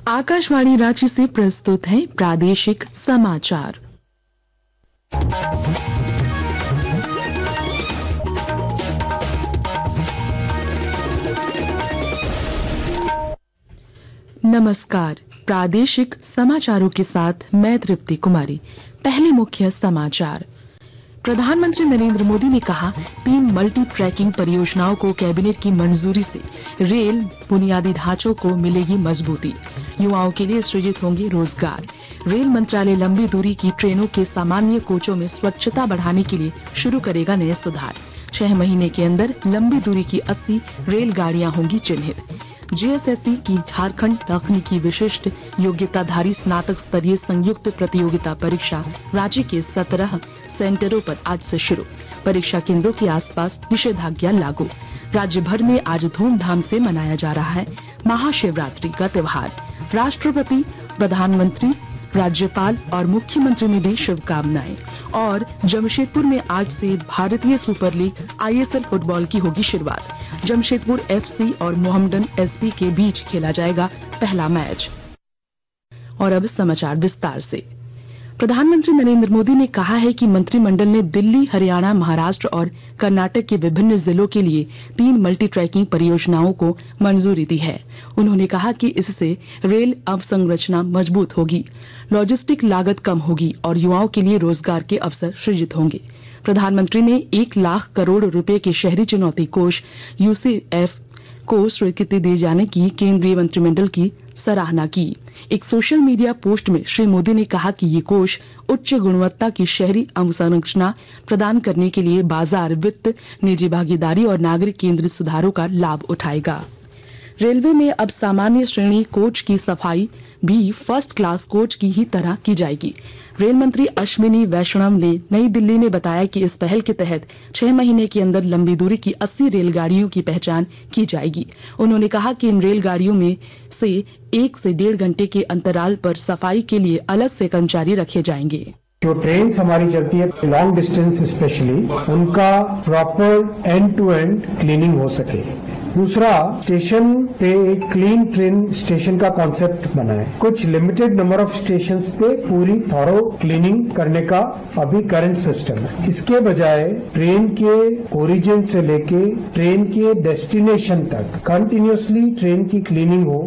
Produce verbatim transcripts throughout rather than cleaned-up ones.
आकाशवाणी रांची से प्रस्तुत है प्रादेशिक समाचार। नमस्कार, प्रादेशिक समाचारों के साथ मैं तृप्ति कुमारी। पहले मुख्य समाचार। प्रधानमंत्री नरेंद्र मोदी ने कहा, तीन मल्टी ट्रैकिंग परियोजनाओं को कैबिनेट की मंजूरी से रेल बुनियादी ढांचों को मिलेगी मजबूती। युवाओं के लिए सृजित होंगे रोजगार। रेल मंत्रालय लंबी दूरी की ट्रेनों के सामान्य कोचों में स्वच्छता बढ़ाने के लिए शुरू करेगा नए सुधार। छह महीने के अंदर लंबी दूरी की अस्सी रेलगाड़ियां होंगी चिन्हित। जेएसएससी की झारखंड तकनीकी विशिष्ट योग्यताधारी स्नातक स्तरीय संयुक्त प्रतियोगिता परीक्षा रांची के सत्रह सेंटरों पर आज से शुरू। परीक्षा केंद्रों के आसपास निषेधाज्ञा लागू। राज्य भर में आज धूमधाम से मनाया जा रहा है महाशिवरात्रि का त्योहार। राष्ट्रपति, प्रधानमंत्री, राज्यपाल और मुख्यमंत्री ने दी शुभकामनाएं। और जमशेदपुर में आज से भारतीय सुपर लीग आईएसएल फुटबॉल की होगी शुरुआत। जमशेदपुर एफसी और मोहम्मडन एससी के बीच खेला जाएगा पहला मैच। और अब समाचार विस्तार से। प्रधानमंत्री नरेंद्र मोदी ने कहा है कि मंत्रिमंडल ने दिल्ली, हरियाणा, महाराष्ट्र और कर्नाटक के विभिन्न जिलों के लिए तीन मल्टी ट्रैकिंग परियोजनाओं को मंजूरी दी है। उन्होंने कहा कि इससे रेल अवसंरचना मजबूत होगी, लॉजिस्टिक लागत कम होगी और युवाओं के लिए रोजगार के अवसर सृजित होंगे। प्रधानमंत्री ने एक लाख करोड़ रुपए के शहरी चुनौती कोष यूसीएफ को स्वीकृति दिए जाने की केंद्रीय मंत्रिमंडल की सराहना की। एक सोशल मीडिया पोस्ट में श्री मोदी ने कहा कि ये कोष उच्च गुणवत्ता की शहरी अवसंरचना प्रदान करने के लिए बाजार, वित्त, निजी भागीदारी और नागरिक केंद्रित सुधारों का लाभ उठाएगा। रेलवे में अब सामान्य श्रेणी कोच की सफाई भी फर्स्ट क्लास कोच की ही तरह की जाएगी। रेल मंत्री अश्विनी वैष्णव ने नई दिल्ली में बताया कि इस पहल के तहत छह महीने के अंदर लंबी दूरी की अस्सी रेलगाड़ियों की पहचान की जाएगी। उन्होंने कहा कि इन रेलगाड़ियों में से एक से डेढ़ घंटे के अंतराल पर सफाई के लिए अलग से कर्मचारी रखे जाएंगे। जो ट्रेन हमारी चलती है लॉन्ग डिस्टेंस स्पेशली, उनका proper end to end cleaning हो सके। दूसरा, स्टेशन पे एक क्लीन ट्रेन स्टेशन का कॉन्सेप्ट बना है। कुछ लिमिटेड नंबर ऑफ स्टेशन पे पूरी थॉरो क्लीनिंग करने का अभी करंट सिस्टम है। इसके बजाय ट्रेन के ओरिजिन से लेके ट्रेन के डेस्टिनेशन तक कंटिन्यूअसली ट्रेन की क्लीनिंग हो।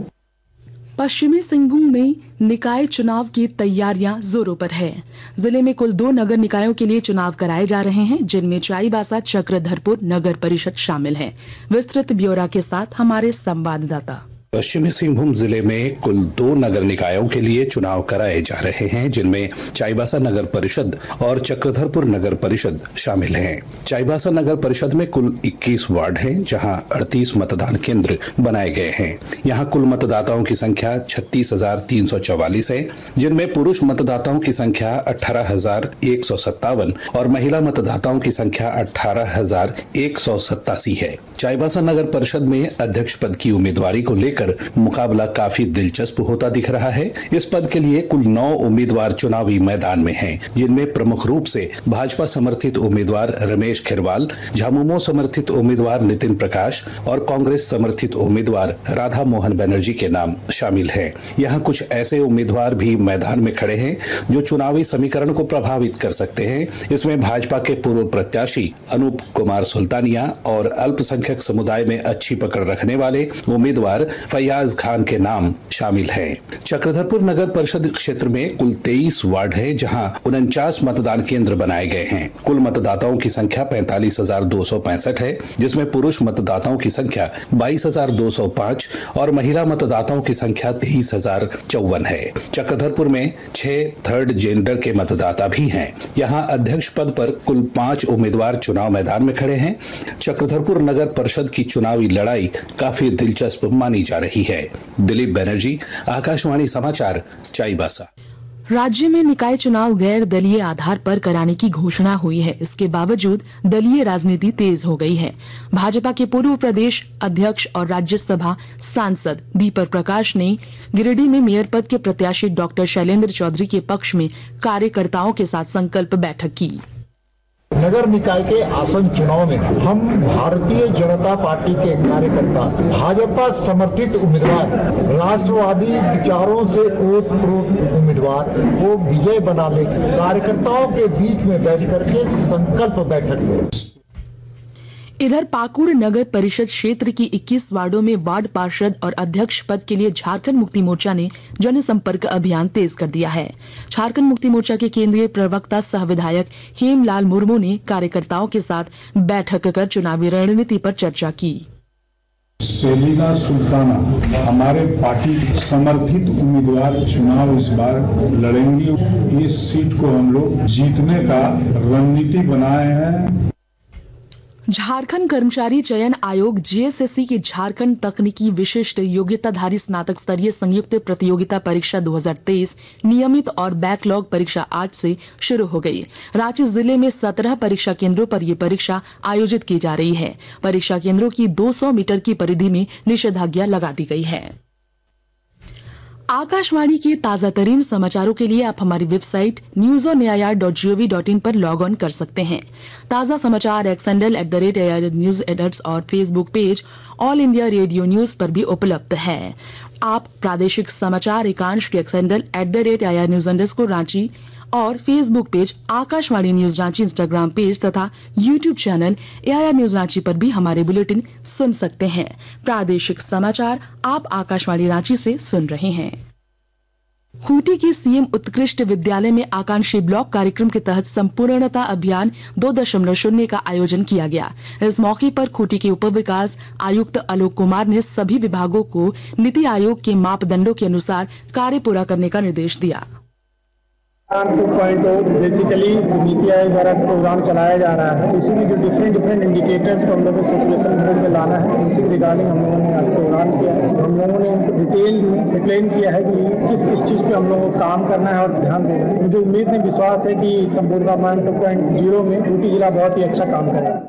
पश्चिमी सिंहभूम में निकाय चुनाव की तैयारियां जोरों पर है। जिले में कुल दो नगर निकायों के लिए चुनाव कराए जा रहे हैं, जिनमें चाईबासा, चक्रधरपुर नगर परिषद शामिल है। विस्तृत ब्यौरा के साथ हमारे संवाददाता। पश्चिमी सिंहभूम जिले में कुल दो नगर निकायों के लिए चुनाव कराए जा रहे हैं, जिनमें चाईबासा नगर परिषद और चक्रधरपुर नगर परिषद शामिल हैं। चाईबासा नगर परिषद में कुल इक्कीस वार्ड हैं, जहां अड़तीस मतदान केंद्र बनाए गए हैं। यहां कुल मतदाताओं की संख्या छत्तीस हजार तीन सौ चौवालीस है, जिनमें पुरुष मतदाताओं की संख्या अठारह हजार एक सौ सत्तावन और महिला मतदाताओं की संख्या अठारह हजार एक सौ सत्तासी है। चाईबासा नगर परिषद में अध्यक्ष पद की उम्मीदवारी को लेकर मुकाबला काफी दिलचस्प होता दिख रहा है। इस पद के लिए कुल नौ उम्मीदवार चुनावी मैदान में हैं, जिनमें प्रमुख रूप से भाजपा समर्थित उम्मीदवार रमेश खिरवाल, झामुमो समर्थित उम्मीदवार नितिन प्रकाश और कांग्रेस समर्थित उम्मीदवार राधा मोहन बनर्जी के नाम शामिल हैं। यहाँ कुछ ऐसे उम्मीदवार भी मैदान में खड़े हैं जो चुनावी समीकरण को प्रभावित कर सकते हैं। इसमें भाजपा के पूर्व प्रत्याशी अनूप कुमार सुल्तानिया और अल्पसंख्यक समुदाय में अच्छी पकड़ रखने वाले उम्मीदवार फैयाज खान के नाम शामिल हैं। चक्रधरपुर नगर परिषद क्षेत्र में कुल तेईस वार्ड है, जहां उनचास मतदान केंद्र बनाए गए हैं। कुल मतदाताओं की संख्या पैंतालीस हजार दो सौ पैंसठ है, जिसमें पुरुष मतदाताओं की संख्या बाईस हजार दो सौ पांच और महिला मतदाताओं की संख्या तेईस हजार चौवन है। चक्रधरपुर में छह थर्ड जेंडर के मतदाता भी हैं। यहाँ अध्यक्ष पद पर कुल पांच उम्मीदवार चुनाव मैदान में खड़े हैं। चक्रधरपुर नगर परिषद की चुनावी लड़ाई काफी दिलचस्प मानी जा रही है। दिलीप बनर्जी, आकाशवाणी समाचार, चाईबासा। राज्य में निकाय चुनाव गैर दलीय आधार पर कराने की घोषणा हुई है। इसके बावजूद दलीय राजनीति तेज हो गई है। भाजपा के पूर्व प्रदेश अध्यक्ष और राज्यसभा सांसद दीपक प्रकाश ने गिरिडीह में मेयर पद के प्रत्याशी डॉक्टर शैलेंद्र चौधरी के पक्ष में कार्यकर्ताओं के साथ संकल्प बैठक की। नगर निकाय के आसन चुनाव में हम भारतीय जनता पार्टी के कार्यकर्ता भाजपा समर्थित उम्मीदवार राष्ट्रवादी विचारों से ओतप्रोत उम्मीदवार को विजय बनाने कार्यकर्ताओं के बीच में बैठ करके संकल्प बैठक में। इधर पाकुड़ नगर परिषद क्षेत्र की इक्कीस वार्डों में वार्ड पार्षद और अध्यक्ष पद के लिए झारखंड मुक्ति मोर्चा ने जनसंपर्क अभियान तेज कर दिया है। झारखंड मुक्ति मोर्चा के केंद्रीय प्रवक्ता सह विधायक हेमलाल मुर्मू ने कार्यकर्ताओं के साथ बैठक कर चुनावी रणनीति पर चर्चा की। सेलिना सुल्ताना हमारे पार्टी समर्थित उम्मीदवार चुनाव इस बार लड़ेंगी। इस सीट को हम लोग जीतने का रणनीति बनाए हैं। झारखंड कर्मचारी चयन आयोग जेएसएससी की झारखंड तकनीकी विशिष्ट योग्यताधारी स्नातक स्तरीय संयुक्त प्रतियोगिता परीक्षा दो हज़ार तेईस नियमित और बैकलॉग परीक्षा आज से शुरू हो गई। रांची जिले में सत्रह परीक्षा केंद्रों पर यह परीक्षा आयोजित की जा रही है। परीक्षा केंद्रों की दो सौ मीटर की परिधि में निषेधाज्ञा लगा दी गई है। आकाशवाणी के ताजा तरीन समाचारों के लिए आप हमारी website news on AIR dot gov dot in पर लॉग ऑन कर सकते हैं। ताजा समाचार X handle at the rate AIR news एडर्स और Facebook page All India Radio news पर भी उपलब्ध है। आप प्रादेशिक समाचार एकांश के X handle at the rate AIR news underscore Ranchi और Facebook page Akashvani news Ranchi, Instagram page तथा YouTube channel AIR news Ranchi पर भी हमारे बुलेटिन सुन सकते हैं। प्रादेशिक समाचार आप आकाशवाणी रांची से सुन रहे हैं। खूंटी के सीएम उत्कृष्ट विद्यालय में आकांक्षी ब्लॉक कार्यक्रम के तहत संपूर्णता अभियान दो दशमलव शून्य का आयोजन किया गया। इस मौके पर खूंटी के उप विकास आयुक्त आलोक कुमार ने सभी विभागों को नीति आयोग के मापदंडों के अनुसार कार्य पूरा करने का निर्देश दिया। Two point basically NITI Aayog द्वारा प्रोग्राम चलाया जा रहा है। इसी में जो डिफरेंट डिफरेंट इंडिकेटर्स को हम लोगों को सिचुएशन मोड में लाना है, उसी रिगार्डिंग हम लोगों ने आज प्रोग्राम किया है। हम लोगों ने डिटेल में एक्सप्लेन किया है कि किस किस चीज पे हम लोगों को काम करना है और ध्यान देना है। मुझे उम्मीद है, विश्वास है कि संपूर्ण अभियान टू पॉइंट जीरो में खूंटी जिला बहुत ही अच्छा काम करेगा।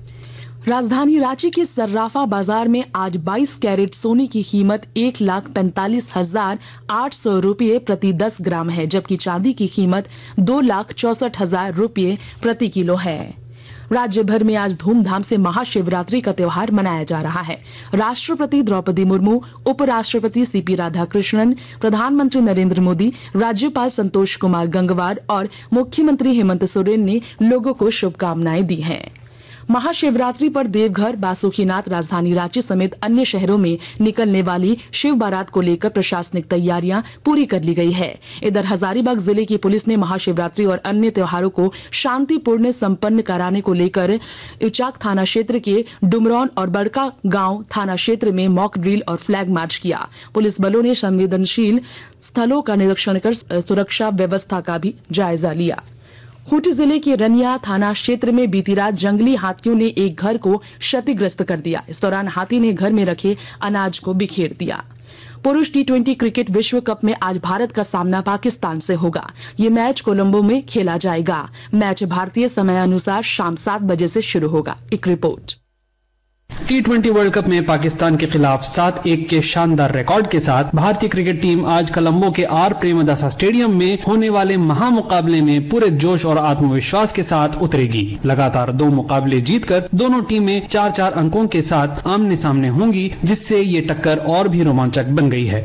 राजधानी रांची के सर्राफा बाजार में आज बाईस कैरेट सोने की कीमत एक लाख पैंतालीस हजार आठ सौ रूपये प्रति दस ग्राम है, जबकि चांदी की कीमत दो लाख चौसठ हजार रूपये प्रति किलो है। राज्य भर में आज धूमधाम से महाशिवरात्रि का त्योहार मनाया जा रहा है। राष्ट्रपति द्रौपदी मुर्मू, उपराष्ट्रपति सीपी राधाकृष्णन, प्रधानमंत्री नरेंद्र मोदी, राज्यपाल संतोष कुमार गंगवार और मुख्यमंत्री हेमंत सोरेन ने लोगों को शुभकामनाएं दी हैं। महाशिवरात्रि पर देवघर, बासुकीनाथ, राजधानी रांची समेत अन्य शहरों में निकलने वाली शिव बारात को लेकर प्रशासनिक तैयारियां पूरी कर ली गई है। इधर हजारीबाग जिले की पुलिस ने महाशिवरात्रि और अन्य त्योहारों को शांतिपूर्ण संपन्न कराने को लेकर इचाक थाना क्षेत्र के डुमरौन और बड़का गांव थाना क्षेत्र में मॉक ड्रिल और फ्लैग मार्च किया। पुलिस बलों ने संवेदनशील स्थलों का निरीक्षण कर सुरक्षा व्यवस्था का भी जायजा लिया। खूंटी जिले के रनिया थाना क्षेत्र में बीती रात जंगली हाथियों ने एक घर को क्षतिग्रस्त कर दिया। इस दौरान हाथी ने घर में रखे अनाज को बिखेर दिया। पुरुष टी ट्वेंटी क्रिकेट विश्व कप में आज भारत का सामना पाकिस्तान से होगा। ये मैच कोलंबो में खेला जाएगा। मैच भारतीय समयानुसार शाम सात बजे से शुरू होगा। एक रिपोर्ट। टी ट्वेंटी वर्ल्ड कप में पाकिस्तान के खिलाफ सात एक के शानदार रिकॉर्ड के साथ भारतीय क्रिकेट टीम आज कोलंबो के आर प्रेमदासा स्टेडियम में होने वाले महामुकाबले में पूरे जोश और आत्मविश्वास के साथ उतरेगी। लगातार दो मुकाबले जीतकर दोनों टीमें चार चार अंकों के साथ आमने सामने होंगी, जिससे ये टक्कर और भी रोमांचक बन गई है।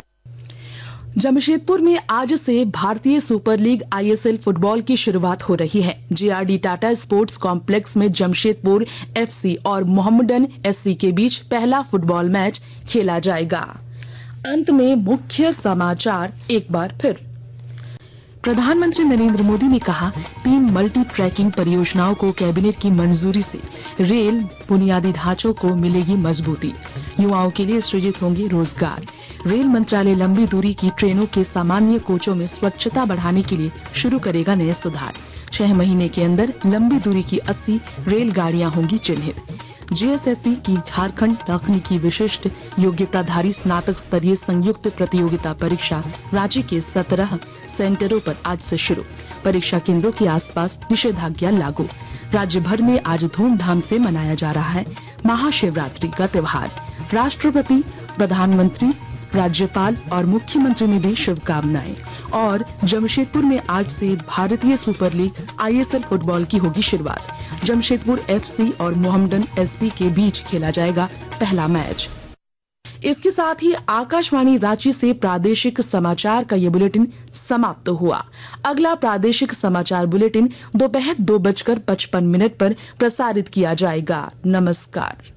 जमशेदपुर में आज से भारतीय सुपर लीग आईएसएल फुटबॉल की शुरुआत हो रही है। जेआरडी टाटा स्पोर्ट्स कॉम्प्लेक्स में जमशेदपुर एफसी और मोहम्मडन एससी के बीच पहला फुटबॉल मैच खेला जाएगा। अंत में मुख्य समाचार एक बार फिर। प्रधानमंत्री नरेंद्र मोदी ने कहा, तीन मल्टी ट्रैकिंग परियोजनाओं को कैबिनेट की मंजूरी से रेल बुनियादी ढांचों को मिलेगी मजबूती। युवाओं के लिए सृजित होंगे रोजगार। रेल मंत्रालय लंबी दूरी की ट्रेनों के सामान्य कोचों में स्वच्छता बढ़ाने के लिए शुरू करेगा नए सुधार। छह महीने के अंदर लंबी दूरी की अस्सी रेलगाड़ियां होंगी चिन्हित। जेएसएससी की झारखंड तकनीकी विशिष्ट योग्यताधारी स्नातक स्तरीय संयुक्त प्रतियोगिता परीक्षा रांची के सत्रह सेंटरों पर आज से शुरू। परीक्षा केंद्रों के आसपास निषेधाज्ञा लागू। राज्य भर में आज धूमधाम से मनाया जा रहा है महाशिवरात्रि का त्योहार। राष्ट्रपति, प्रधानमंत्री, राज्यपाल और मुख्यमंत्री ने दी शुभकामनाएं। और जमशेदपुर में आज से भारतीय सुपर लीग आईएसएल फुटबॉल की होगी शुरुआत। जमशेदपुर एफसी और मोहम्मडन एससी के बीच खेला जाएगा पहला मैच। इसके साथ ही आकाशवाणी रांची से प्रादेशिक समाचार का ये बुलेटिन समाप्त हुआ। अगला प्रादेशिक समाचार बुलेटिन दोपहर दो बजकर पचपन मिनट पर प्रसारित किया जाएगा। नमस्कार।